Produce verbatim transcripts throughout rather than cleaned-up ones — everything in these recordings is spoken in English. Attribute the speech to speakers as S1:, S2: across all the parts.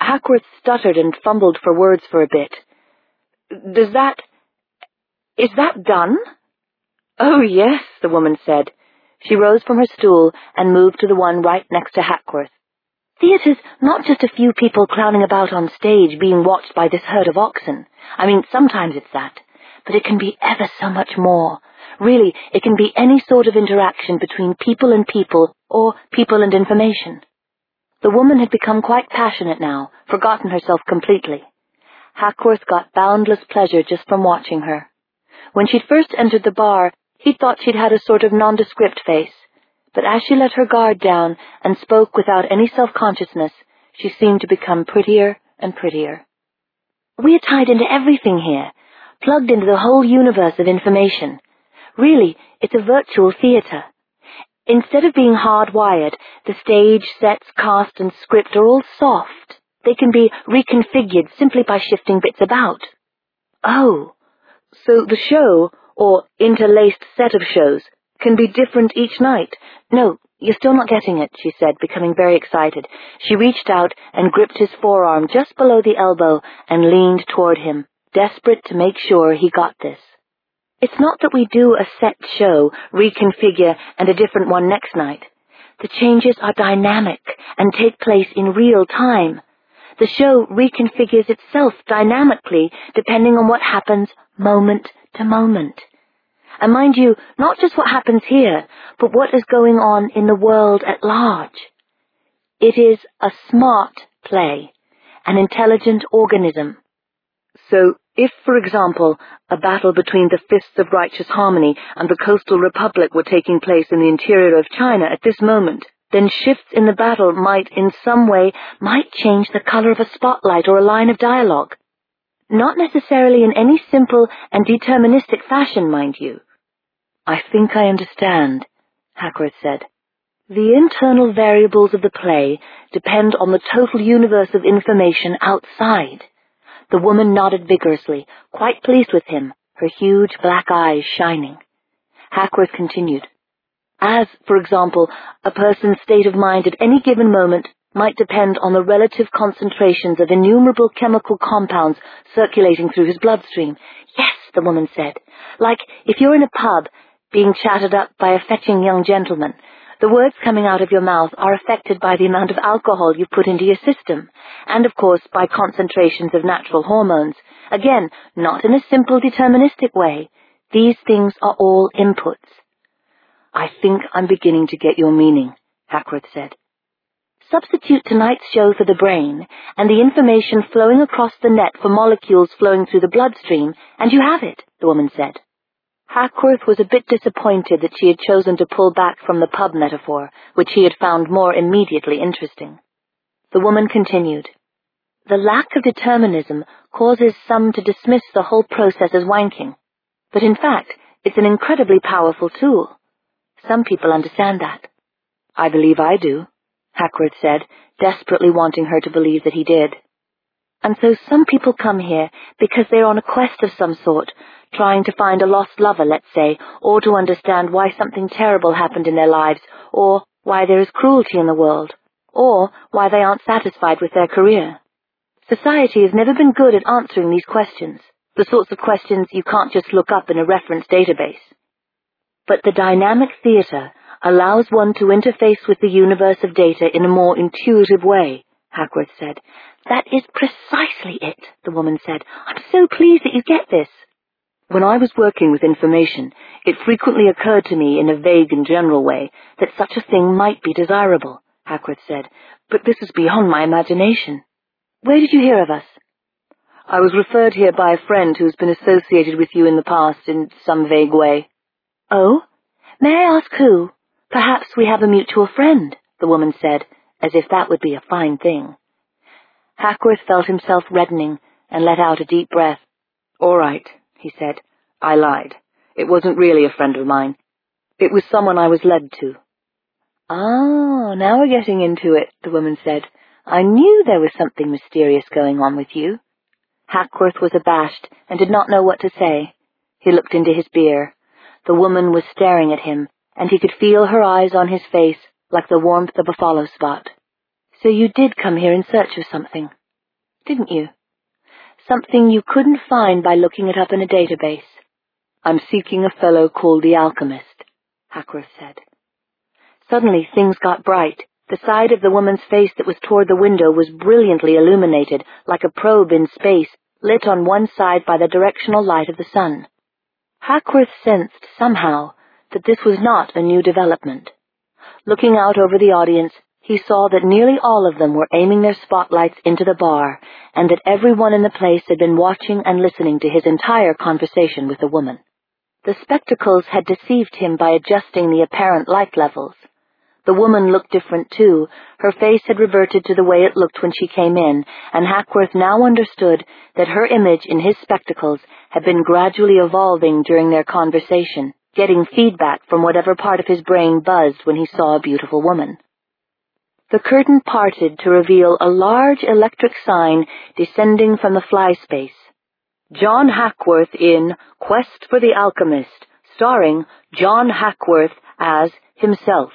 S1: Hackworth stuttered and fumbled for words for a bit. Does that... is that done? Oh, yes, the woman said. She rose from her stool and moved to the one right next to Hackworth. Theatre's not just a few people clowning about on stage being watched by this herd of oxen. I mean, sometimes it's that, but it can be ever so much more. Really, it can be any sort of interaction between people and people, or people and information. The woman had become quite passionate now, forgotten herself completely. Hackworth got boundless pleasure just from watching her. When she'd first entered the bar, he thought she'd had a sort of nondescript face, but as she let her guard down and spoke without any self-consciousness, she seemed to become prettier and prettier. We're tied into everything here, plugged into the whole universe of information. Really, it's a virtual theater. Instead of being hardwired, the stage, sets, cast, and script are all soft. They can be reconfigured simply by shifting bits about. Oh, so the show, or interlaced set of shows, can be different each night. No, you're still not getting it, she said, becoming very excited. She reached out and gripped his forearm just below the elbow and leaned toward him, desperate to make sure he got this. It's not that we do a set show, reconfigure, and a different one next night. The changes are dynamic and take place in real time. The show reconfigures itself dynamically depending on what happens moment to moment. And mind you, not just what happens here, but what is going on in the world at large. It is a smart play, an intelligent organism. So, if, for example, a battle between the Fists of Righteous Harmony and the Coastal Republic were taking place in the interior of China at this moment, then shifts in the battle might, in some way, might change the color of a spotlight or a line of dialogue. Not necessarily in any simple and deterministic fashion, mind you. I think I understand, Hackworth said. The internal variables of the play depend on the total universe of information outside. The woman nodded vigorously, quite pleased with him, her huge black eyes shining. Hackworth continued. As, for example, a person's state of mind at any given moment might depend on the relative concentrations of innumerable chemical compounds circulating through his bloodstream. Yes, the woman said, like if you're in a pub, being chatted up by a fetching young gentleman, the words coming out of your mouth are affected by the amount of alcohol you put into your system, and of course by concentrations of natural hormones. Again, not in a simple deterministic way. These things are all inputs. I think I'm beginning to get your meaning, Hackworth said. Substitute tonight's show for the brain, and the information flowing across the net for molecules flowing through the bloodstream, and you have it, the woman said. Hackworth was a bit disappointed that she had chosen to pull back from the pub metaphor, which he had found more immediately interesting. The woman continued. The lack of determinism causes some to dismiss the whole process as wanking, but in fact, it's an incredibly powerful tool. Some people understand that. I believe I do, Hackworth said, desperately wanting her to believe that he did. And so some people come here because they're on a quest of some sort, trying to find a lost lover, let's say, or to understand why something terrible happened in their lives, or why there is cruelty in the world, or why they aren't satisfied with their career. Society has never been good at answering these questions, the sorts of questions you can't just look up in a reference database. But the dynamic theater allows one to interface with the universe of data in a more intuitive way, Hackworth said. That is precisely it, the woman said. I'm so pleased that you get this. When I was working with information, it frequently occurred to me in a vague and general way that such a thing might be desirable, Hackworth said, but this is beyond my imagination. Where did you hear of us? I was referred here by a friend who's been associated with you in the past in some vague way. Oh? May I ask who? Perhaps we have a mutual friend, the woman said, as if that would be a fine thing. Hackworth felt himself reddening and let out a deep breath. All right, he said. I lied. It wasn't really a friend of mine. It was someone I was led to. Ah, now we're getting into it, the woman said. I knew there was something mysterious going on with you. Hackworth was abashed and did not know what to say. He looked into his beer. The woman was staring at him, and he could feel her eyes on his face like the warmth of a follow spot. So you did come here in search of something. didn't you? Something you couldn't find by looking it up in a database. I'm seeking a fellow called the Alchemist, Hackworth said. Suddenly things got bright. The side of the woman's face that was toward the window was brilliantly illuminated, like a probe in space, lit on one side by the directional light of the sun. Hackworth sensed, somehow, that this was not a new development. Looking out over the audience, he saw that nearly all of them were aiming their spotlights into the bar, and that everyone in the place had been watching and listening to his entire conversation with the woman. The spectacles had deceived him by adjusting the apparent light levels. The woman looked different, too. Her face had reverted to the way it looked when she came in, and Hackworth now understood that her image in his spectacles had been gradually evolving during their conversation, getting feedback from whatever part of his brain buzzed when he saw a beautiful woman. The curtain parted to reveal a large electric sign descending from the fly space. John Hackworth in Quest for the Alchemist, starring John Hackworth as himself.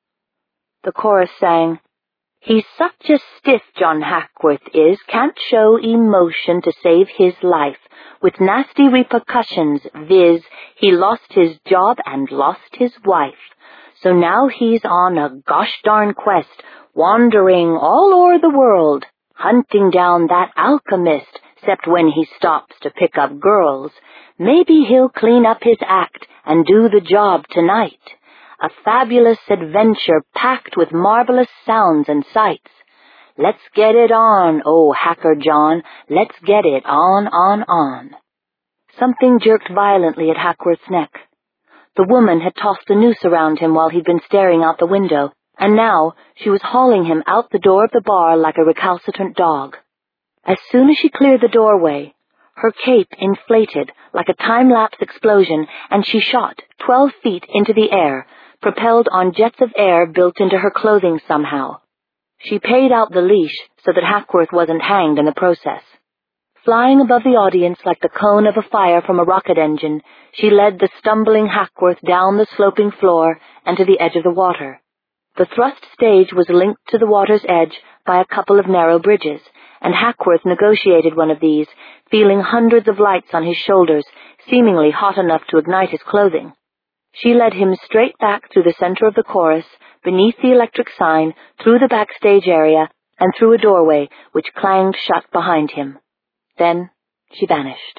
S1: The chorus sang, He's such a stiff, John Hackworth is, can't show emotion to save his life, with nasty repercussions, viz. He lost his job and lost his wife. So now he's on a gosh darn quest, wandering all o'er the world, hunting down that alchemist, except when he stops to pick up girls. Maybe he'll clean up his act and do the job tonight. A fabulous adventure packed with marvelous sounds and sights. Let's get it on, oh Hacker John, let's get it on, on, on. Something jerked violently at Hackworth's neck. The woman had tossed the noose around him while he'd been staring out the window, and now she was hauling him out the door of the bar like a recalcitrant dog. As soon as she cleared the doorway, her cape inflated like a time-lapse explosion, and she shot twelve feet into the air, propelled on jets of air built into her clothing somehow. She paid out the leash so that Hackworth wasn't hanged in the process. Flying above the audience like the cone of a fire from a rocket engine, she led the stumbling Hackworth down the sloping floor and to the edge of the water. The thrust stage was linked to the water's edge by a couple of narrow bridges, and Hackworth negotiated one of these, feeling hundreds of lights on his shoulders, seemingly hot enough to ignite his clothing. She led him straight back through the center of the chorus, beneath the electric sign, through the backstage area, and through a doorway which clanged shut behind him. Then she vanished.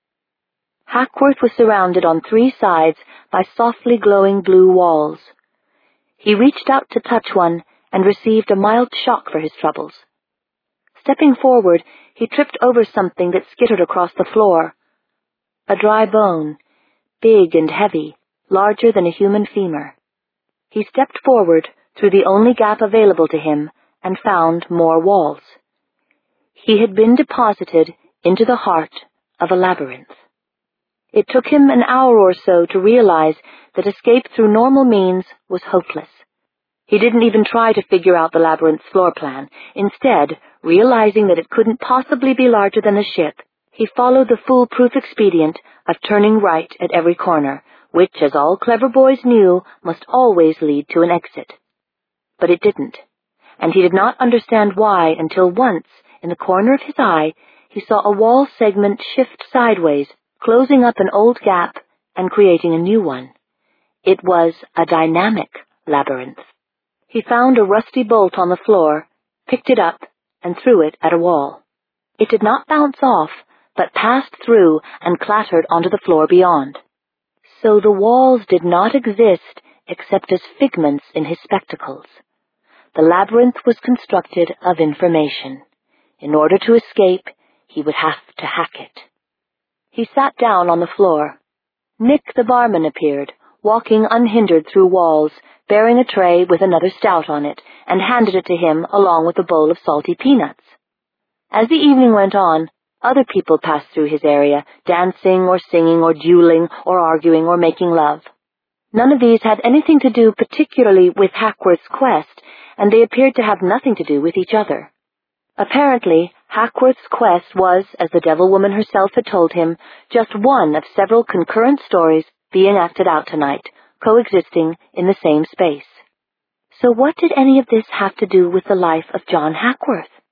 S1: Hackworth was surrounded on three sides by softly glowing blue walls. He reached out to touch one and received a mild shock for his troubles. Stepping forward, he tripped over something that skittered across the floor. A dry bone, big and heavy, larger than a human femur. He stepped forward through the only gap available to him and found more walls. He had been deposited into the heart of a labyrinth. It took him an hour or so to realize that escape through normal means was hopeless. He didn't even try to figure out the labyrinth's floor plan. Instead, realizing that it couldn't possibly be larger than the ship, he followed the foolproof expedient of turning right at every corner, which, as all clever boys knew, must always lead to an exit. But it didn't, and he did not understand why until once, in the corner of his eye, he saw a wall segment shift sideways, closing up an old gap and creating a new one. It was a dynamic labyrinth. He found a rusty bolt on the floor, picked it up, and threw it at a wall. It did not bounce off, but passed through and clattered onto the floor beyond. So the walls did not exist except as figments in his spectacles. The labyrinth was constructed of information. In order to escape, he would have to hack it. He sat down on the floor. Nick the barman appeared, walking unhindered through walls, bearing a tray with another stout on it, and handed it to him along with a bowl of salty peanuts. As the evening went on, other people passed through his area, dancing or singing or dueling or arguing or making love. None of these had anything to do particularly with Hackworth's quest, and they appeared to have nothing to do with each other. Apparently, Hackworth's quest was, as the devil woman herself had told him, just one of several concurrent stories being acted out tonight, coexisting in the same space. So what did any of this have to do with the life of John Hackworth?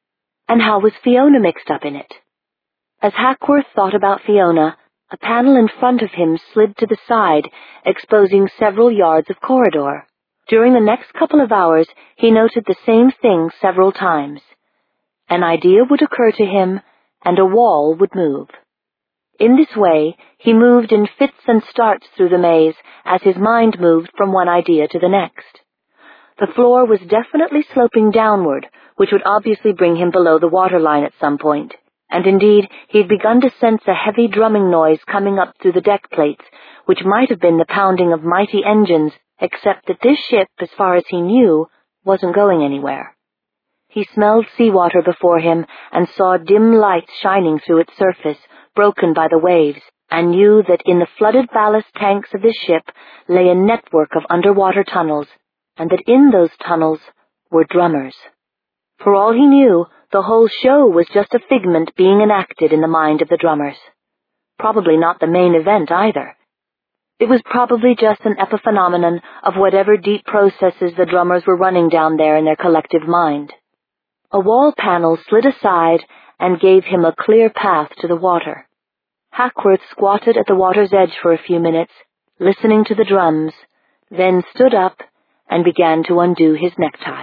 S1: And how was Fiona mixed up in it? As Hackworth thought about Fiona, a panel in front of him slid to the side, exposing several yards of corridor. During the next couple of hours, he noted the same thing several times. An idea would occur to him, and a wall would move. In this way, he moved in fits and starts through the maze as his mind moved from one idea to the next. The floor was definitely sloping downward, which would obviously bring him below the waterline at some point, and indeed he had begun to sense a heavy drumming noise coming up through the deck plates, which might have been the pounding of mighty engines, except that this ship, as far as he knew, wasn't going anywhere. He smelled seawater before him and saw dim lights shining through its surface, broken by the waves, and knew that in the flooded ballast tanks of this ship lay a network of underwater tunnels, and that in those tunnels were drummers. For all he knew, the whole show was just a figment being enacted in the mind of the drummers. Probably not the main event either. It was probably just an epiphenomenon of whatever deep processes the drummers were running down there in their collective mind. A wall panel slid aside and gave him a clear path to the water. Hackworth squatted at the water's edge for a few minutes, listening to the drums, then stood up and began to undo his necktie.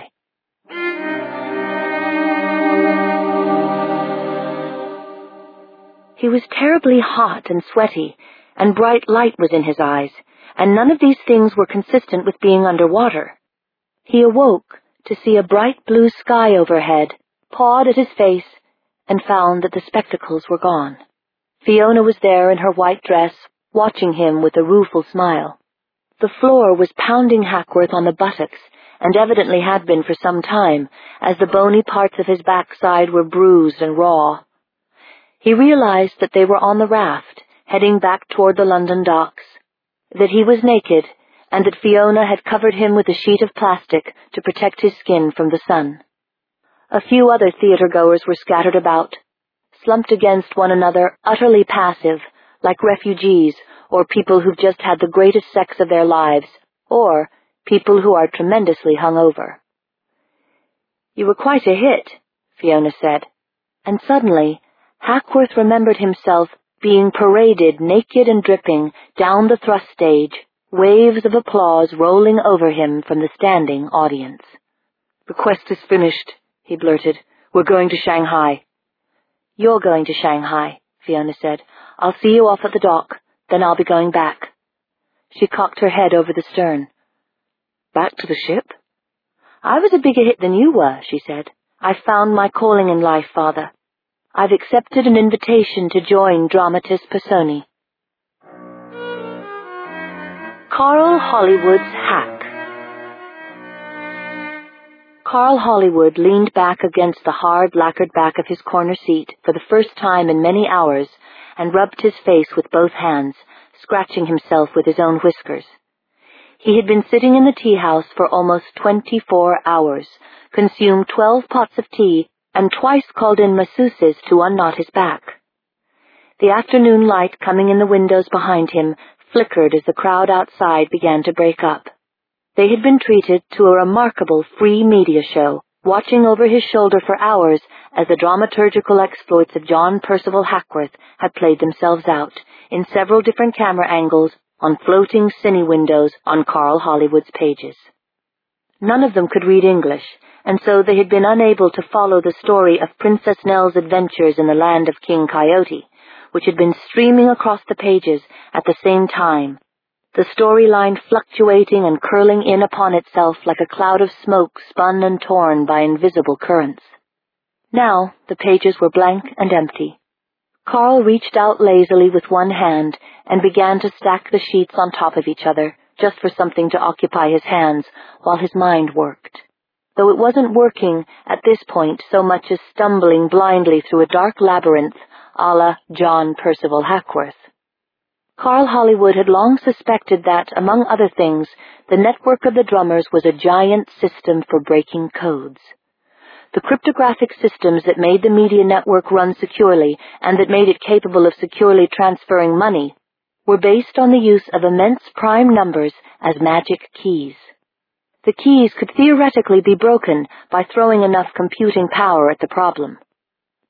S1: He was terribly hot and sweaty, and bright light was in his eyes, and none of these things were consistent with being underwater. He awoke to see a bright blue sky overhead, pawed at his face, and found that the spectacles were gone. Fiona was there in her white dress, watching him with a rueful smile. The floor was pounding Hackworth on the buttocks, and evidently had been for some time, as the bony parts of his backside were bruised and raw. He realized that they were on the raft, heading back toward the London docks, that he was naked, and that Fiona had covered him with a sheet of plastic to protect his skin from the sun. A few other theater-goers were scattered about, slumped against one another, utterly passive, like refugees or people who've just had the greatest sex of their lives, or people who are tremendously hungover. "You were quite a hit," Fiona said, and suddenly Hackworth remembered himself being paraded naked and dripping down the thrust stage, waves of applause rolling over him from the standing audience. "The quest is finished," he blurted. "We're going to Shanghai." "You're going to Shanghai," Fiona said. "I'll see you off at the dock, then I'll be going back." She cocked her head over the stern. "Back to the ship?" "I was a bigger hit than you were," she said. "I've found my calling in life, Father. I've accepted an invitation to join Dramatis Personae." Carl Hollywood's Hack. Carl Hollywood leaned back against the hard, lacquered back of his corner seat for the first time in many hours and rubbed his face with both hands, scratching himself with his own whiskers. He had been sitting in the tea-house for almost twenty-four hours, consumed twelve pots of tea, and twice called in masseuses to unknot his back. The afternoon light coming in the windows behind him flickered as the crowd outside began to break up. They had been treated to a remarkable free media show, watching over his shoulder for hours as the dramaturgical exploits of John Percival Hackworth had played themselves out, in several different camera angles, on floating cine windows on Carl Hollywood's pages. None of them could read English, and so they had been unable to follow the story of Princess Nell's adventures in the land of King Coyote, which had been streaming across the pages at the same time, the storyline fluctuating and curling in upon itself like a cloud of smoke spun and torn by invisible currents. Now the pages were blank and empty. Carl reached out lazily with one hand and began to stack the sheets on top of each other, just for something to occupy his hands while his mind worked. Though it wasn't working at this point so much as stumbling blindly through a dark labyrinth a la John Percival Hackworth. Carl Hollywood had long suspected that, among other things, the network of the drummers was a giant system for breaking codes. The cryptographic systems that made the media network run securely and that made it capable of securely transferring money were based on the use of immense prime numbers as magic keys. The keys could theoretically be broken by throwing enough computing power at the problem.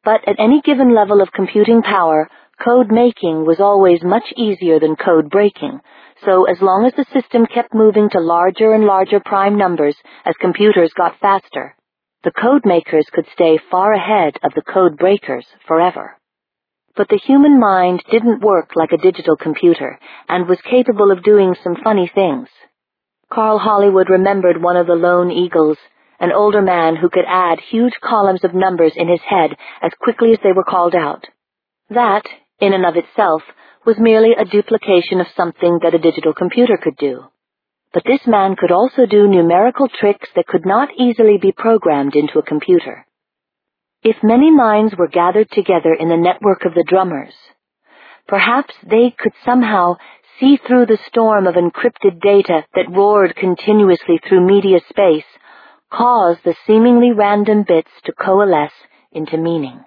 S1: But at any given level of computing power, code making was always much easier than code breaking, so as long as the system kept moving to larger and larger prime numbers as computers got faster, the code makers could stay far ahead of the code breakers forever. But the human mind didn't work like a digital computer and was capable of doing some funny things. Carl Hollywood remembered one of the lone eagles, an older man who could add huge columns of numbers in his head as quickly as they were called out. That, in and of itself, was merely a duplication of something that a digital computer could do. But this man could also do numerical tricks that could not easily be programmed into a computer. If many minds were gathered together in the network of the drummers, perhaps they could somehow see through the storm of encrypted data that roared continuously through media space, cause the seemingly random bits to coalesce into meaning.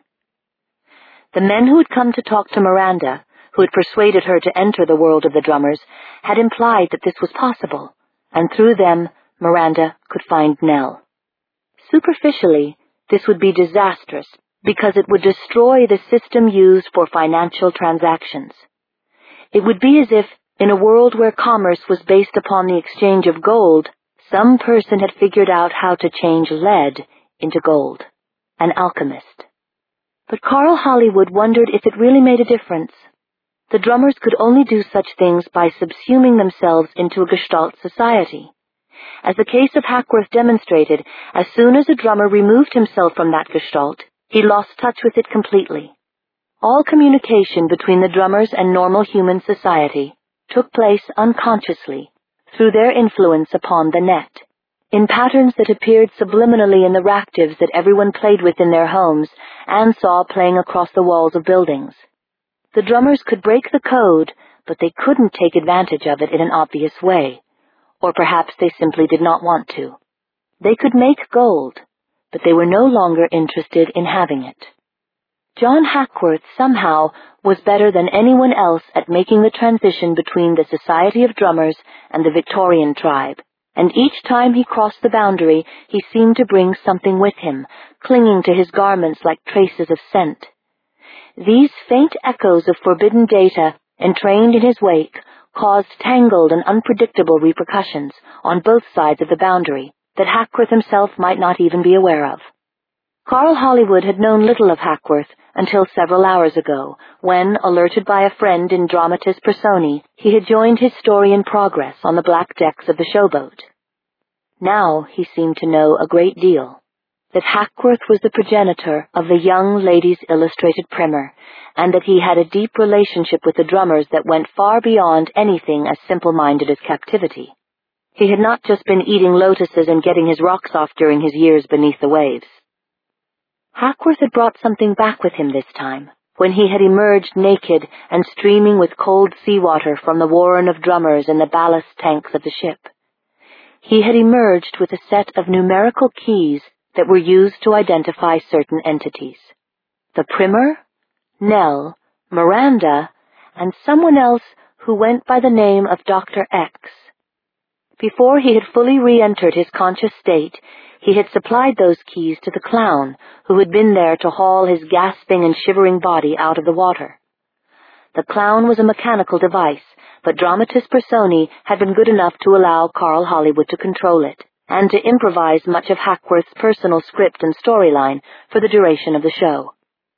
S1: The men who had come to talk to Miranda, who had persuaded her to enter the world of the drummers, had implied that this was possible, and through them, Miranda could find Nell. Superficially, this would be disastrous because it would destroy the system used for financial transactions. It would be as if, in a world where commerce was based upon the exchange of gold, some person had figured out how to change lead into gold, an alchemist. But Carl Hollywood wondered if it really made a difference. The drummers could only do such things by subsuming themselves into a Gestalt society. As the case of Hackworth demonstrated, as soon as a drummer removed himself from that Gestalt, he lost touch with it completely. All communication between the drummers and normal human society took place unconsciously through their influence upon the net, in patterns that appeared subliminally in the ractives that everyone played with in their homes and saw playing across the walls of buildings. The drummers could break the code, but they couldn't take advantage of it in an obvious way, or perhaps they simply did not want to. They could make gold, but they were no longer interested in having it. John Hackworth somehow was better than anyone else at making the transition between the Society of Drummers and the Victorian tribe, and each time he crossed the boundary, he seemed to bring something with him, clinging to his garments like traces of scent. These faint echoes of forbidden data, entrained in his wake, caused tangled and unpredictable repercussions on both sides of the boundary that Hackworth himself might not even be aware of. Carl Hollywood had known little of Hackworth until several hours ago, when, alerted by a friend in Dramatis Personae, he had joined his story in progress on the black decks of the showboat. Now he seemed to know a great deal. That Hackworth was the progenitor of the Young Ladies Illustrated Primer, and that he had a deep relationship with the drummers that went far beyond anything as simple-minded as captivity. He had not just been eating lotuses and getting his rocks off during his years beneath the waves. Hackworth had brought something back with him this time, when he had emerged naked and streaming with cold seawater from the warren of drummers in the ballast tanks of the ship. He had emerged with a set of numerical keys that were used to identify certain entities. The Primer, Nell, Miranda, and someone else who went by the name of Doctor X. Before he had fully re-entered his conscious state, he had supplied those keys to the clown, who had been there to haul his gasping and shivering body out of the water. The clown was a mechanical device, but Dramatis Personae had been good enough to allow Carl Hollywood to control it, and to improvise much of Hackworth's personal script and storyline for the duration of the show.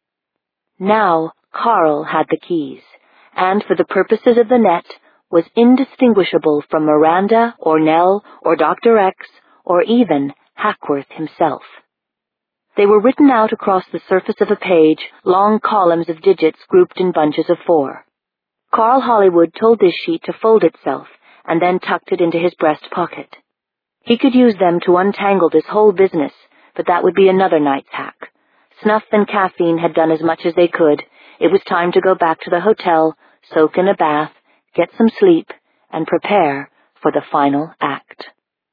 S1: Now Carl had the keys, and for the purposes of the net, was indistinguishable from Miranda or Nell or Doctor X or even Hackworth himself. They were written out across the surface of a page, long columns of digits grouped in bunches of four. Carl Hollywood told this sheet to fold itself, and then tucked it into his breast pocket. He could use them to untangle this whole business, but that would be another night's hack. Snuff and caffeine had done as much as they could. It was time to go back to the hotel, soak in a bath, get some sleep, and prepare for the final act.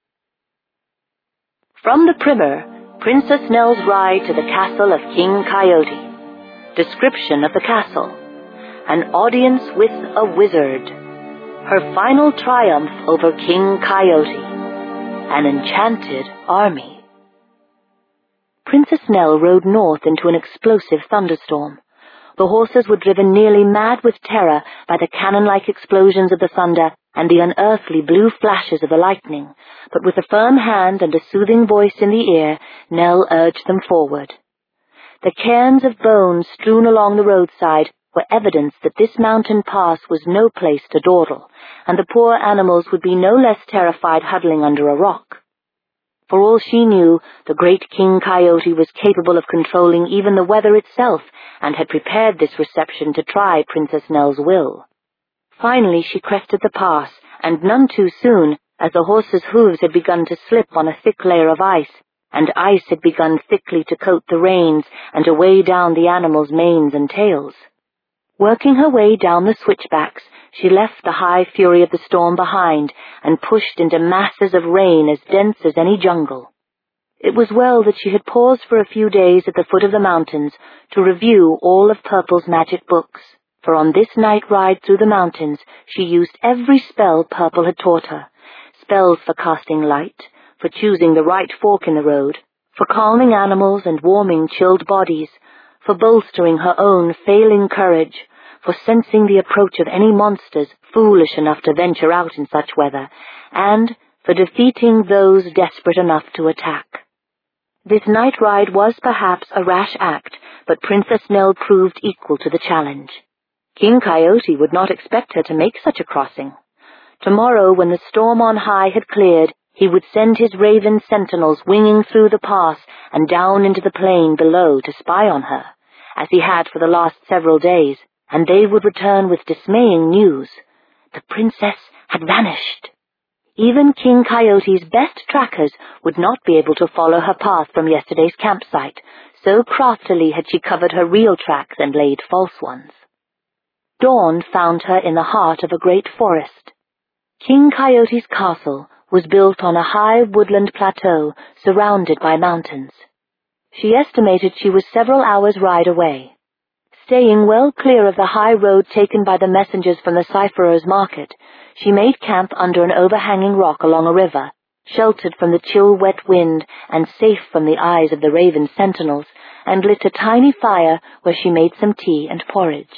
S1: From the Primer, Princess Nell's Ride to the Castle of King Coyote. Description of the castle. An audience with a wizard. Her final triumph over King Coyote. An enchanted army. Princess Nell rode north into an explosive thunderstorm. The horses were driven nearly mad with terror by the cannon-like explosions of the thunder and the unearthly blue flashes of the lightning, but with a firm hand and a soothing voice in the ear, Nell urged them forward. The cairns of bones strewn along the roadside were evidence that this mountain pass was no place to dawdle, and the poor animals would be no less terrified huddling under a rock. For all she knew, the great King Coyote was capable of controlling even the weather itself, and had prepared this reception to try Princess Nell's will. Finally she crested the pass, and none too soon, as the horses' hooves had begun to slip on a thick layer of ice, and ice had begun thickly to coat the reins and to weigh down the animals' manes and tails. Working her way down the switchbacks, she left the high fury of the storm behind and pushed into masses of rain as dense as any jungle. It was well that she had paused for a few days at the foot of the mountains to review all of Purple's magic books, for on this night ride through the mountains she used every spell Purple had taught her, spells for casting light, for choosing the right fork in the road, for calming animals and warming chilled bodies, for bolstering her own failing courage, for sensing the approach of any monsters foolish enough to venture out in such weather, and for defeating those desperate enough to attack. This night ride was perhaps a rash act, but Princess Nell proved equal to the challenge. King Coyote would not expect her to make such a crossing. Tomorrow, when the storm on high had cleared, he would send his raven sentinels winging through the pass and down into the plain below to spy on her, as he had for the last several days, and they would return with dismaying news. The princess had vanished. Even King Coyote's best trackers would not be able to follow her path from yesterday's campsite, so craftily had she covered her real tracks and laid false ones. Dawn found her in the heart of a great forest. King Coyote's castle was built on a high woodland plateau surrounded by mountains. She estimated she was several hours' ride away. Staying well clear of the high road taken by the messengers from the Cipherer's market, she made camp under an overhanging rock along a river, sheltered from the chill wet wind and safe from the eyes of the raven sentinels, and lit a tiny fire where she made some tea and porridge.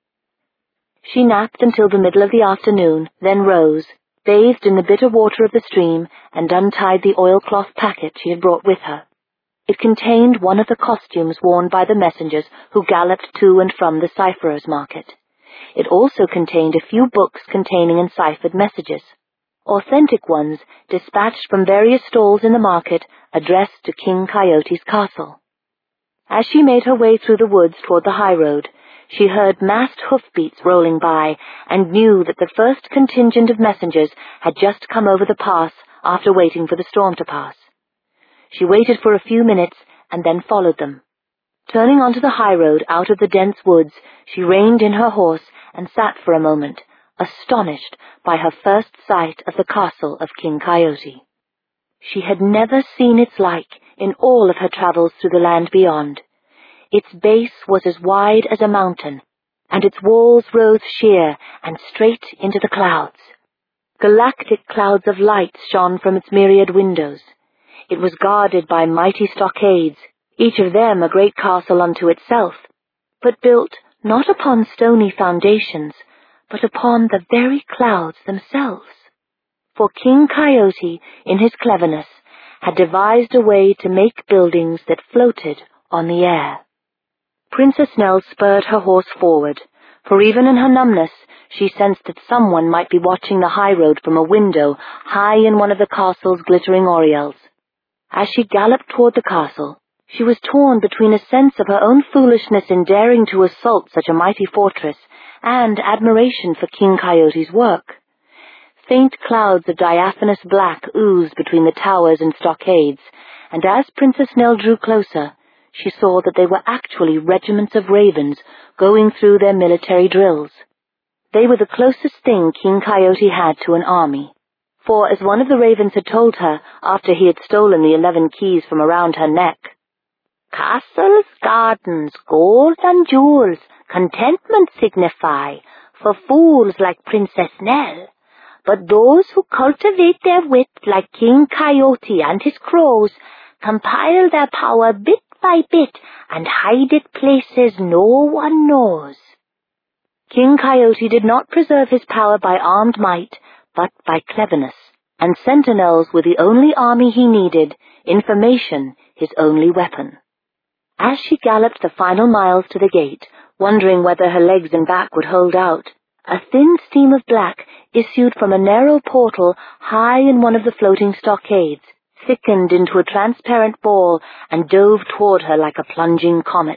S1: She napped until the middle of the afternoon, then rose, bathed in the bitter water of the stream, and untied the oilcloth packet she had brought with her. It contained one of the costumes worn by the messengers who galloped to and from the Cipherer's market. It also contained a few books containing enciphered messages, authentic ones dispatched from various stalls in the market addressed to King Coyote's castle. As she made her way through the woods toward the high road, she heard massed hoofbeats rolling by and knew that the first contingent of messengers had just come over the pass after waiting for the storm to pass. She waited for a few minutes and then followed them. Turning onto the high road out of the dense woods, she reined in her horse and sat for a moment, astonished by her first sight of the castle of King Coyote. She had never seen its like in all of her travels through the land beyond. Its base was as wide as a mountain, and its walls rose sheer and straight into the clouds. Galactic clouds of light shone from its myriad windows. It was guarded by mighty stockades, each of them a great castle unto itself, but built not upon stony foundations, but upon the very clouds themselves. For King Coyote, in his cleverness, had devised a way to make buildings that floated on the air. Princess Nell spurred her horse forward, for even in her numbness she sensed that someone might be watching the high road from a window high in one of the castle's glittering oriels. As she galloped toward the castle, she was torn between a sense of her own foolishness in daring to assault such a mighty fortress and admiration for King Coyote's work. Faint clouds of diaphanous black oozed between the towers and stockades, and as Princess Nell drew closer, she saw that they were actually regiments of ravens going through their military drills. They were the closest thing King Coyote had to an army. For, as one of the ravens had told her after he had stolen the eleven keys from around her neck, "Castles, gardens, gold and jewels, contentment signify, for fools like Princess Nell. But those who cultivate their wit like King Coyote and his crows compile their power bit by bit and hide it places no one knows. King Coyote did not preserve his power by armed might, but by cleverness, and sentinels were the only army he needed, information his only weapon. As she galloped the final miles to the gate, wondering whether her legs and back would hold out, a thin stream of black issued from a narrow portal high in one of the floating stockades, thickened into a transparent ball, and dove toward her like a plunging comet.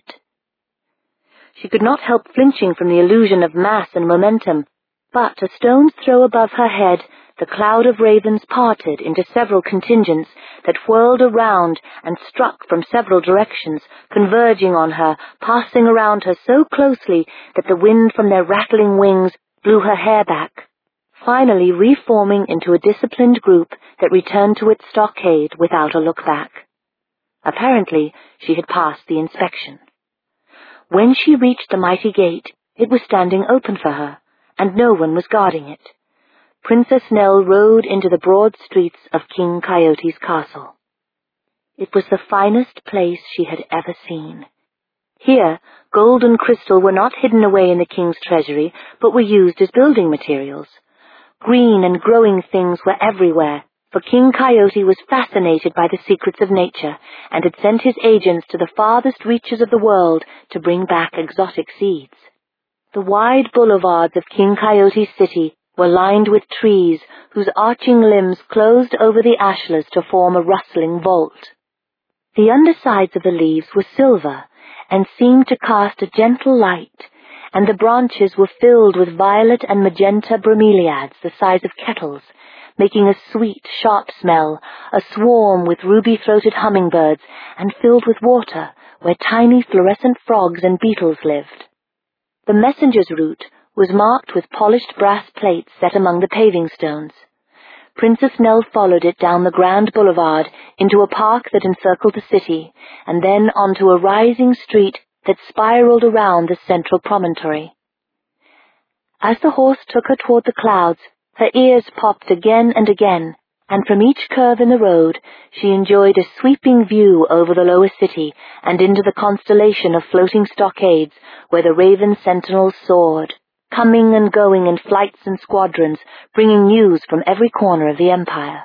S1: She could not help flinching from the illusion of mass and momentum, but a stone's throw above her head, the cloud of ravens parted into several contingents that whirled around and struck from several directions, converging on her, passing around her so closely that the wind from their rattling wings blew her hair back, finally reforming into a disciplined group that returned to its stockade without a look back. Apparently, she had passed the inspection. When she reached the mighty gate, it was standing open for her, and no one was guarding it. Princess Nell rode into the broad streets of King Coyote's castle. It was the finest place she had ever seen. Here, gold and crystal were not hidden away in the king's treasury, but were used as building materials. Green and growing things were everywhere, for King Coyote was fascinated by the secrets of nature and had sent his agents to the farthest reaches of the world to bring back exotic seeds. The wide boulevards of King Coyote's city were lined with trees whose arching limbs closed over the ashlars to form a rustling vault. The undersides of the leaves were silver and seemed to cast a gentle light, and the branches were filled with violet and magenta bromeliads the size of kettles, making a sweet, sharp smell, a swarm with ruby-throated hummingbirds, and filled with water, where tiny fluorescent frogs and beetles lived. The messenger's route was marked with polished brass plates set among the paving stones. Princess Nell followed it down the grand boulevard into a park that encircled the city, and then onto a rising street that spiraled around the central promontory. As the horse took her toward the clouds, her ears popped again and again, and from each curve in the road she enjoyed a sweeping view over the lower city and into the constellation of floating stockades where the raven sentinels soared, coming and going in flights and squadrons, bringing news from every corner of the empire.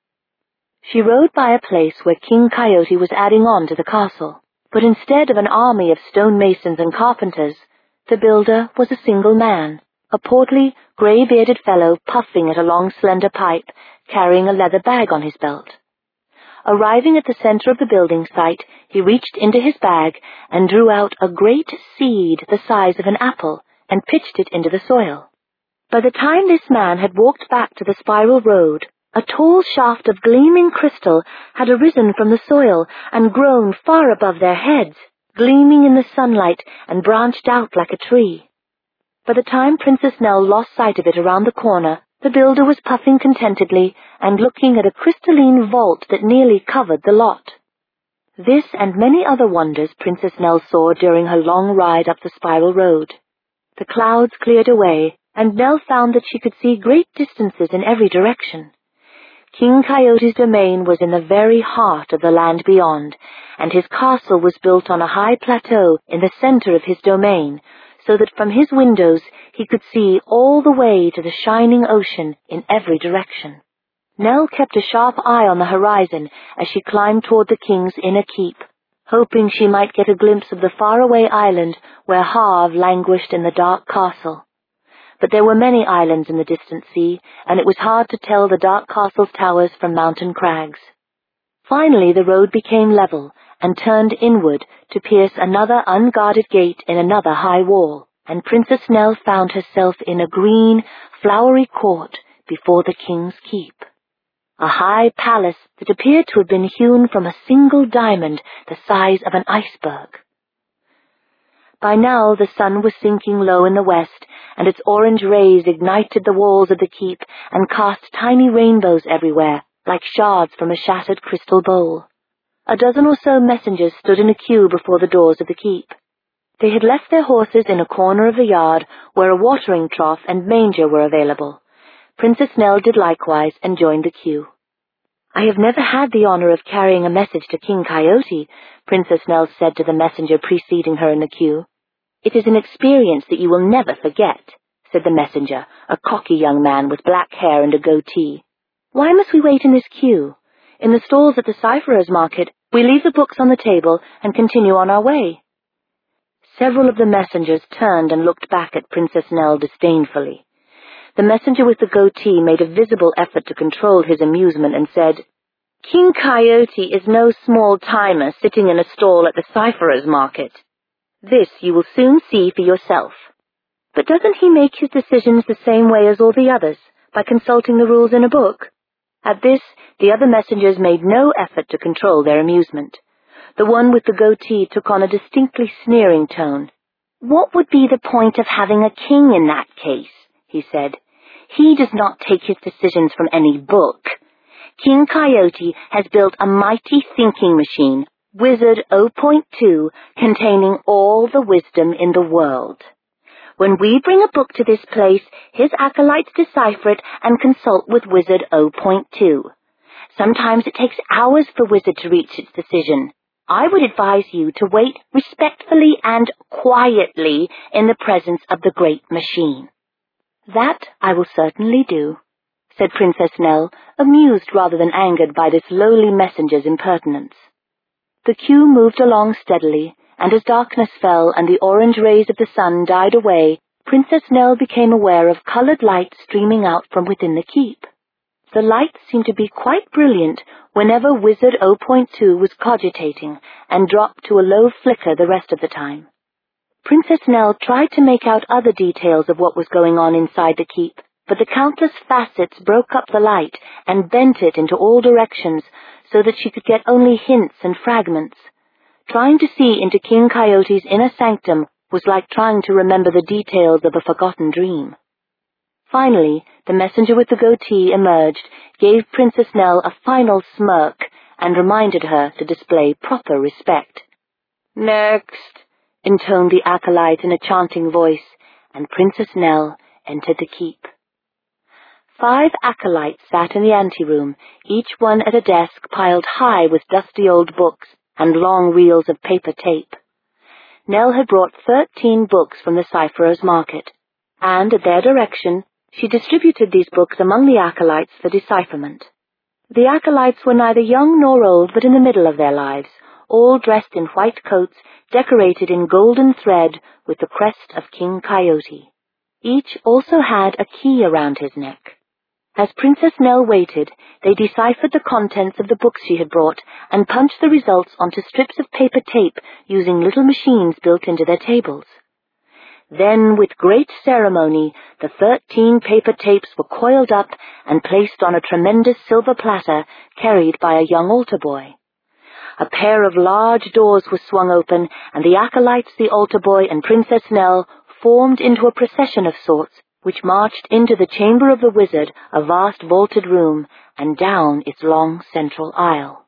S1: She rode by a place where King Coyote was adding on to the castle, but instead of an army of stonemasons and carpenters, the builder was a single man, a portly, grey-bearded fellow puffing at a long, slender pipe, carrying a leather bag on his belt. Arriving at the center of the building site, he reached into his bag and drew out a great seed the size of an apple and pitched it into the soil. By the time this man had walked back to the spiral road, a tall shaft of gleaming crystal had arisen from the soil and grown far above their heads, gleaming in the sunlight and branched out like a tree. By the time Princess Nell lost sight of it around the corner, the builder was puffing contentedly and looking at a crystalline vault that nearly covered the lot. This and many other wonders Princess Nell saw during her long ride up the spiral road. The clouds cleared away, and Nell found that she could see great distances in every direction. King Coyote's domain was in the very heart of the land beyond, and his castle was built on a high plateau in the center of his domain, so that from his windows he could see all the way to the shining ocean in every direction. Nell kept a sharp eye on the horizon as she climbed toward the king's inner keep, hoping she might get a glimpse of the faraway island where Harve languished in the dark castle. But there were many islands in the distant sea, and it was hard to tell the dark castle's towers from mountain crags. Finally the road became level and turned inward to pierce another unguarded gate in another high wall, and Princess Nell found herself in a green, flowery court before the king's keep. A high palace that appeared to have been hewn from a single diamond the size of an iceberg. By now the sun was sinking low in the west, and its orange rays ignited the walls of the keep and cast tiny rainbows everywhere, like shards from a shattered crystal bowl. A dozen or so messengers stood in a queue before the doors of the keep. They had left their horses in a corner of the yard where a watering trough and manger were available. Princess Nell did likewise and joined the queue. "I have never had the honor of carrying a message to King Coyote," Princess Nell said to the messenger preceding her in the queue. "It is an experience that you will never forget," said the messenger, a cocky young man with black hair and a goatee. "Why must we wait in this queue? In the stalls at the Cipherers' Market, we leave the books on the table and continue on our way." Several of the messengers turned and looked back at Princess Nell disdainfully. The messenger with the goatee made a visible effort to control his amusement and said, "King Coyote is no small-timer sitting in a stall at the Cipherers' Market. This you will soon see for yourself. But doesn't he make his decisions the same way as all the others, by consulting the rules in a book?" At this, the other messengers made no effort to control their amusement. The one with the goatee took on a distinctly sneering tone. "What would be the point of having a king in that case?" he said. "He does not take his decisions from any book. King Coyote has built a mighty thinking machine, Wizard zero point two, containing all the wisdom in the world. When we bring a book to this place, his acolytes decipher it and consult with Wizard zero point two. Sometimes it takes hours for Wizard to reach its decision. I would advise you to wait respectfully and quietly in the presence of the great machine." "That I will certainly do," said Princess Nell, amused rather than angered by this lowly messenger's impertinence. The queue moved along steadily, and as darkness fell and the orange rays of the sun died away, Princess Nell became aware of colored light streaming out from within the keep. The light seemed to be quite brilliant whenever Wizard zero point two was cogitating, and dropped to a low flicker the rest of the time. Princess Nell tried to make out other details of what was going on inside the keep, but the countless facets broke up the light and bent it into all directions so that she could get only hints and fragments. Trying to see into King Coyote's inner sanctum was like trying to remember the details of a forgotten dream. Finally, the messenger with the goatee emerged, gave Princess Nell a final smirk, and reminded her to display proper respect. "Next," intoned the acolyte in a chanting voice, and Princess Nell entered the keep. Five acolytes sat in the anteroom, each one at a desk piled high with dusty old books and long reels of paper tape. Nell had brought thirteen books from the Cipherers' Market, and, at their direction, she distributed these books among the acolytes for decipherment. The acolytes were neither young nor old, but in the middle of their lives, all dressed in white coats decorated in golden thread with the crest of King Coyote. Each also had a key around his neck. As Princess Nell waited, they deciphered the contents of the books she had brought and punched the results onto strips of paper tape using little machines built into their tables. Then, with great ceremony, the thirteen paper tapes were coiled up and placed on a tremendous silver platter carried by a young altar boy. A pair of large doors were swung open, and the acolytes, the altar boy, and Princess Nell formed into a procession of sorts, which marched into the chamber of the wizard, a vast vaulted room, and down its long central aisle.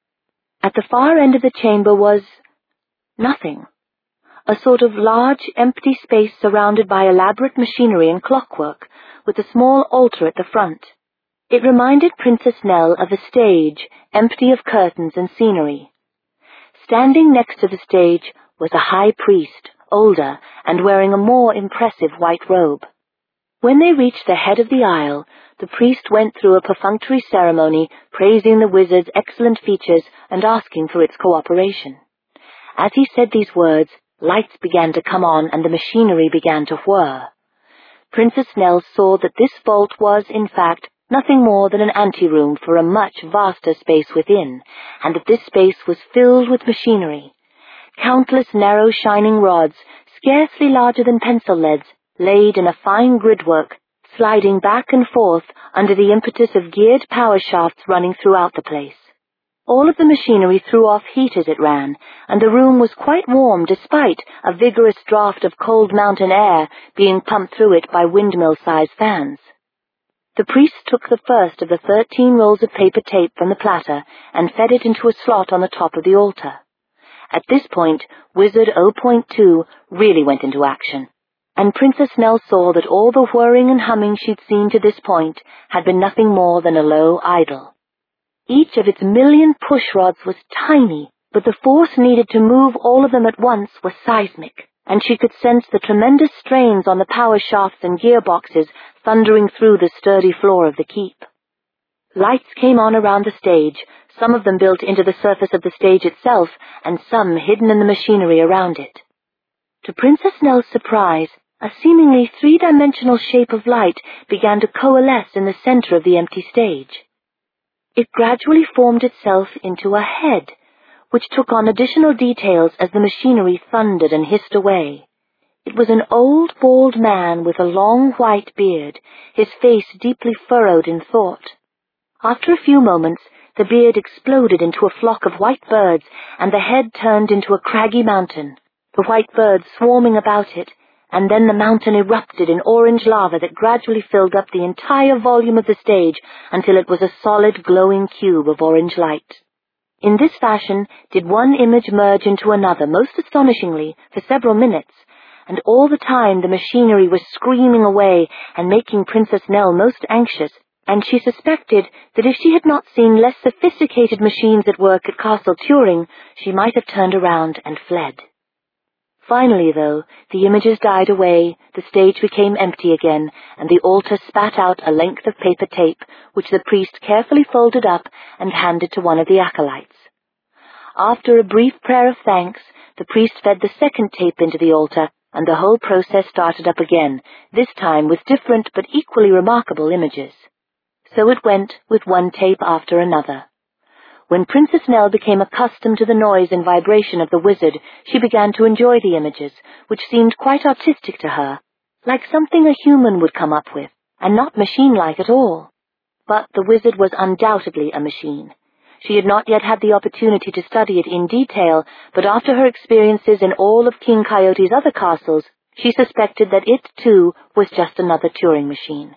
S1: At the far end of the chamber was nothing. A sort of large, empty space surrounded by elaborate machinery and clockwork, with a small altar at the front. It reminded Princess Nell of a stage, empty of curtains and scenery. Standing next to the stage was a high priest, older, and wearing a more impressive white robe. When they reached the head of the aisle, the priest went through a perfunctory ceremony, praising the wizard's excellent features and asking for its cooperation. As he said these words, lights began to come on and the machinery began to whir. Princess Nell saw that this vault was, in fact, nothing more than an anteroom for a much vaster space within, and that this space was filled with machinery. Countless narrow shining rods, scarcely larger than pencil leads, laid in a fine gridwork, sliding back and forth under the impetus of geared power shafts running throughout the place. All of the machinery threw off heat as it ran, and the room was quite warm despite a vigorous draught of cold mountain air being pumped through it by windmill-sized fans. The priest took the first of the thirteen rolls of paper tape from the platter and fed it into a slot on the top of the altar. At this point, Wizard zero point two really went into action, and Princess Nell saw that all the whirring and humming she'd seen to this point had been nothing more than a low idle. Each of its million push rods was tiny, but the force needed to move all of them at once was seismic, and she could sense the tremendous strains on the power shafts and gearboxes thundering through the sturdy floor of the keep. Lights came on around the stage, some of them built into the surface of the stage itself, and some hidden in the machinery around it. To Princess Nell's surprise, a seemingly three-dimensional shape of light began to coalesce in the center of the empty stage. It gradually formed itself into a head, which took on additional details as the machinery thundered and hissed away. It was an old, bald man with a long white beard, his face deeply furrowed in thought. After a few moments, the beard exploded into a flock of white birds, and the head turned into a craggy mountain, the white birds swarming about it, and then the mountain erupted in orange lava that gradually filled up the entire volume of the stage until it was a solid, glowing cube of orange light. In this fashion did one image merge into another, most astonishingly, for several minutes, and all the time the machinery was screaming away and making Princess Nell most anxious, and she suspected that if she had not seen less sophisticated machines at work at Castle Turing, she might have turned around and fled. Finally, though, the images died away, the stage became empty again, and the altar spat out a length of paper tape, which the priest carefully folded up and handed to one of the acolytes. After a brief prayer of thanks, the priest fed the second tape into the altar, and the whole process started up again, this time with different but equally remarkable images. So it went with one tape after another. When Princess Nell became accustomed to the noise and vibration of the wizard, she began to enjoy the images, which seemed quite artistic to her, like something a human would come up with, and not machine-like at all. But the wizard was undoubtedly a machine. She had not yet had the opportunity to study it in detail, but after her experiences in all of King Coyote's other castles, she suspected that it, too, was just another Turing machine.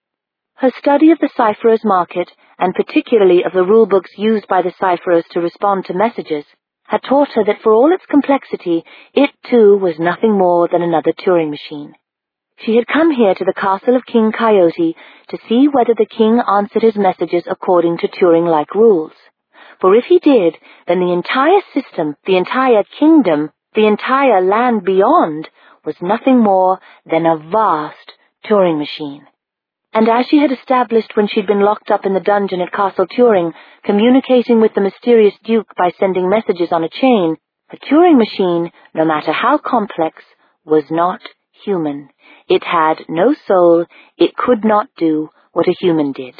S1: Her study of the cipherer's market, and particularly of the rulebooks used by the cipherers to respond to messages, had taught her that for all its complexity, it, too, was nothing more than another Turing machine. She had come here to the castle of King Coyote to see whether the king answered his messages according to Turing-like rules. For if he did, then the entire system, the entire kingdom, the entire land beyond, was nothing more than a vast Turing machine. And as she had established when she'd been locked up in the dungeon at Castle Turing, communicating with the mysterious Duke by sending messages on a chain, a Turing machine, no matter how complex, was not human. It had no soul, it could not do what a human did.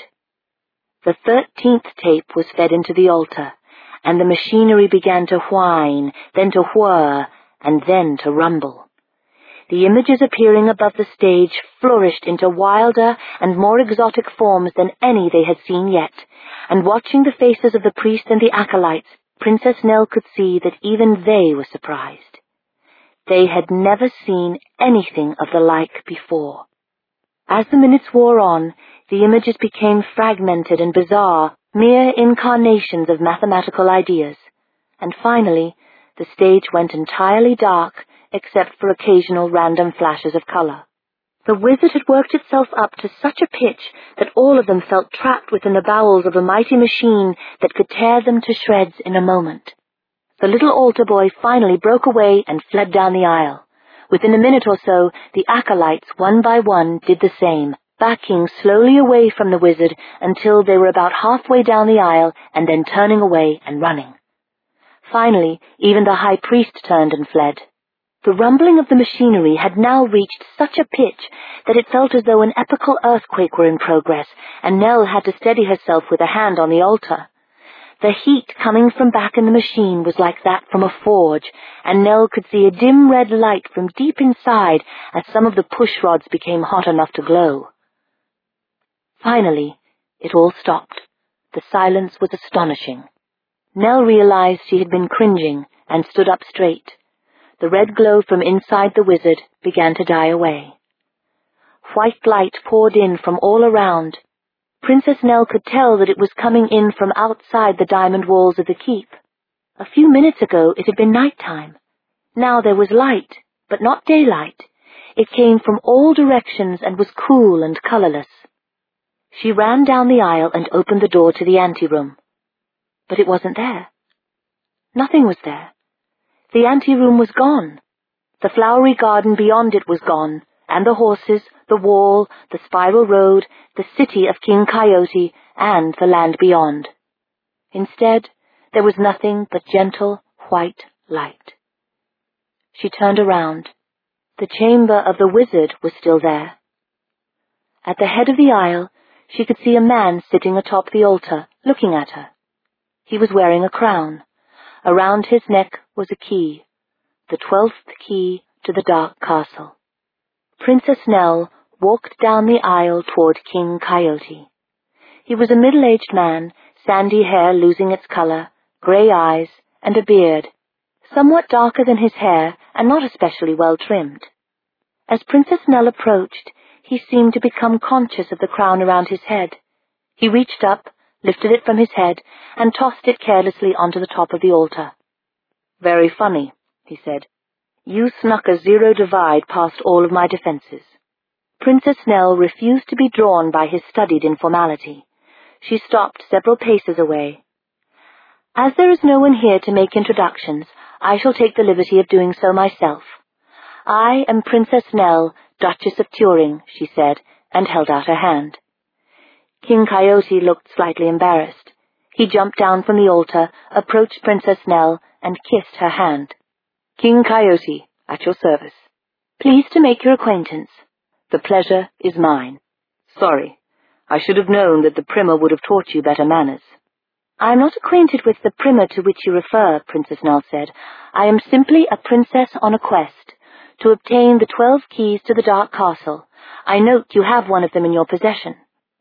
S1: The thirteenth tape was fed into the altar, and the machinery began to whine, then to whir, and then to rumble. The images appearing above the stage flourished into wilder and more exotic forms than any they had seen yet, and watching the faces of the priest and the acolytes, Princess Nell could see that even they were surprised. They had never seen anything of the like before. As the minutes wore on, the images became fragmented and bizarre, mere incarnations of mathematical ideas, and finally, the stage went entirely dark, except for occasional random flashes of color. The wizard had worked itself up to such a pitch that all of them felt trapped within the bowels of a mighty machine that could tear them to shreds in a moment. The little altar boy finally broke away and fled down the aisle. Within a minute or so, the acolytes, one by one, did the same, backing slowly away from the wizard until they were about halfway down the aisle and then turning away and running. Finally, even the high priest turned and fled. The rumbling of the machinery had now reached such a pitch that it felt as though an epical earthquake were in progress, and Nell had to steady herself with a hand on the altar. The heat coming from back in the machine was like that from a forge, and Nell could see a dim red light from deep inside as some of the push rods became hot enough to glow. Finally, it all stopped. The silence was astonishing. Nell realized she had been cringing and stood up straight. The red glow from inside the wizard began to die away. White light poured in from all around. Princess Nell could tell that it was coming in from outside the diamond walls of the keep. A few minutes ago it had been nighttime. Now there was light, but not daylight. It came from all directions and was cool and colorless. She ran down the aisle and opened the door to the anteroom. but it wasn't there. Nothing was there. The anteroom was gone. The flowery garden beyond it was gone, and the horses, the wall, the spiral road, the city of King Coyote, and the land beyond. Instead, there was nothing but gentle, white light. She turned around. The chamber of the wizard was still there. At the head of the aisle, she could see a man sitting atop the altar, looking at her. He was wearing a crown. Around his neck was a key, the twelfth key to the dark castle. Princess Nell walked down the aisle toward King Coyote. He was a middle-aged man, sandy hair losing its color, gray eyes, and a beard, somewhat darker than his hair and not especially well trimmed. As Princess Nell approached, he seemed to become conscious of the crown around his head. He reached up, lifted it from his head, and tossed it carelessly onto the top of the altar. "Very funny," he said. "You snuck a zero divide past all of my defenses." Princess Nell refused to be drawn by his studied informality. She stopped several paces away. "As there is no one here to make introductions, I shall take the liberty of doing so myself. I am Princess Nell, Duchess of Turing," she said, and held out her hand. King Coyote looked slightly embarrassed. He jumped down from the altar, approached Princess Nell, and kissed her hand. "King Coyote, at your service." "Pleased to make your acquaintance." "The pleasure is mine." "Sorry, I should have known that the primer would have taught you better manners." "I am not acquainted with the primer to which you refer," Princess Nell said. "I am simply a princess on a quest, to obtain the twelve keys to the Dark Castle. I note you have one of them in your possession."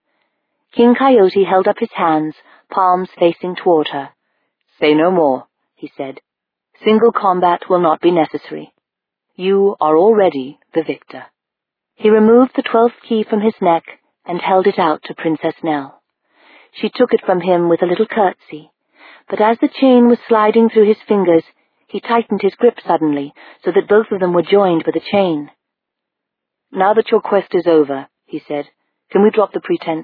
S1: King Coyote held up his hands, palms facing toward her. "Say no more," he said. "Single combat will not be necessary. You are already the victor." He removed the twelfth key from his neck and held it out to Princess Nell. She took it from him with a little curtsy, but as the chain was sliding through his fingers, he tightened his grip suddenly so that both of them were joined by the chain. "Now that your quest is over," he said, "can we drop the pretense?"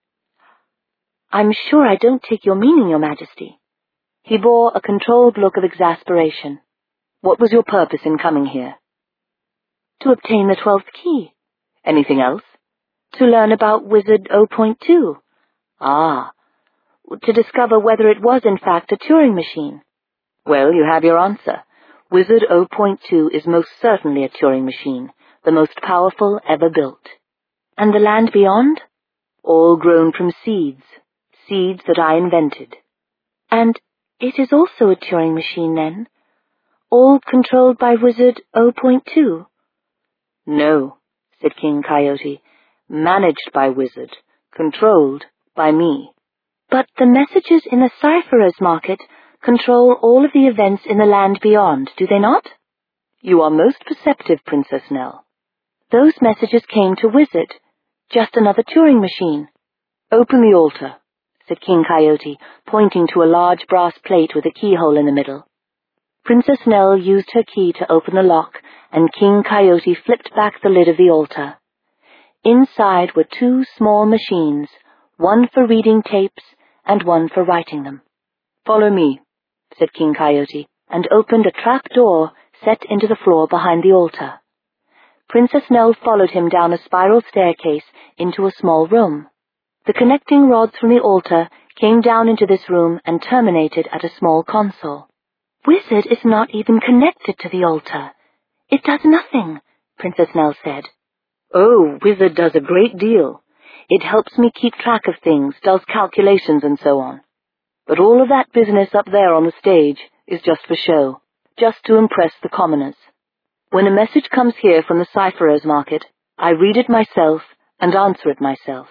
S1: "I'm sure I don't take your meaning, Your Majesty." He bore a controlled look of exasperation. "What was your purpose in coming here?" "To obtain the twelfth key." "Anything else?" "To learn about Wizard zero point two. "Ah." "To discover whether it was in fact a Turing machine." "Well, you have your answer. Wizard zero point two is most certainly a Turing machine, the most powerful ever built." "And the land beyond?" "All grown from seeds. Seeds that I invented." "And it is also a Turing machine, then? All controlled by Wizard zero point two? "No," said King Coyote. "Managed by Wizard, controlled by me." "But the messages in the Cipherer's market control all of the events in the land beyond, do they not?" "You are most perceptive, Princess Nell." "Those messages came to Wizard, just another Turing machine." "Open the altar," said King Coyote, pointing to a large brass plate with a keyhole in the middle. Princess Nell used her key to open the lock, and King Coyote flipped back the lid of the altar. Inside were two small machines, one for reading tapes and one for writing them. "Follow me," said King Coyote, and opened a trap door set into the floor behind the altar. Princess Nell followed him down a spiral staircase into a small room. The connecting rods from the altar came down into this room and terminated at a small console. "Wizard is not even connected to the altar. It does nothing," Princess Nell said. "Oh, Wizard does a great deal. It helps me keep track of things, does calculations and so on. But all of that business up there on the stage is just for show, just to impress the commoners. When a message comes here from the Cipherer's market, I read it myself and answer it myself.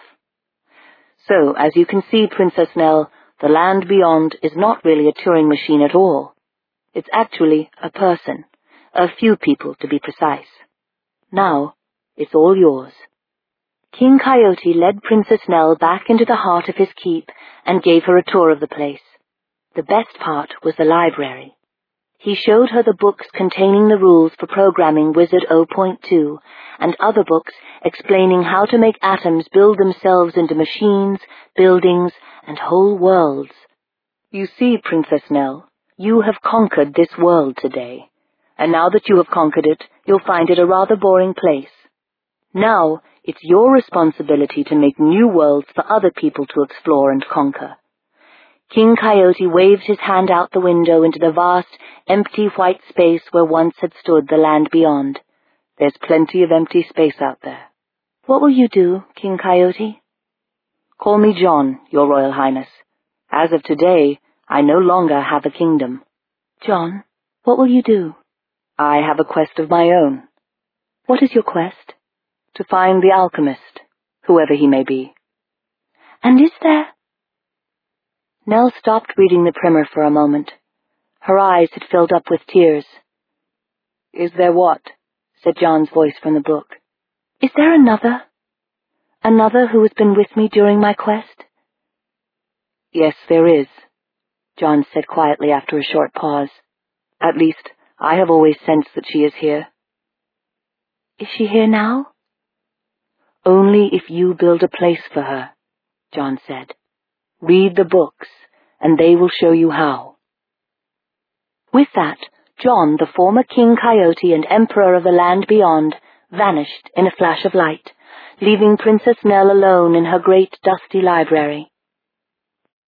S1: So, as you can see, Princess Nell, the land beyond is not really a Turing machine at all. It's actually a person, a few people to be precise. Now, it's all yours." King Coyote led Princess Nell back into the heart of his keep and gave her a tour of the place. The best part was the library. He showed her the books containing the rules for programming Wizard zero point two and other books explaining how to make atoms build themselves into machines, buildings, and whole worlds. You see, Princess Nell, you have conquered this world today, and now that you have conquered it, you'll find it a rather boring place. Now, it's your responsibility to make new worlds for other people to explore and conquer. King Coyote waved his hand out the window into the vast, empty white space where once had stood the land beyond. There's plenty of empty space out there. What will you do, King Coyote? Call me John, Your Royal Highness. As of today, I no longer have a kingdom. John, what will you do? I have a quest of my own. What is your quest? To find the alchemist, whoever he may be. And is there... Nell stopped reading the primer for a moment. Her eyes had filled up with tears. Is there what? Said John's voice from the book. Is there another? Another who has been with me during my quest? Yes, there is, John said quietly after a short pause. At least, I have always sensed that she is here. Is she here now? Only if you build a place for her, John said. Read the books, and they will show you how. With that, John, the former King Coyote and Emperor of the land beyond, vanished in a flash of light, leaving Princess Nell alone in her great dusty library.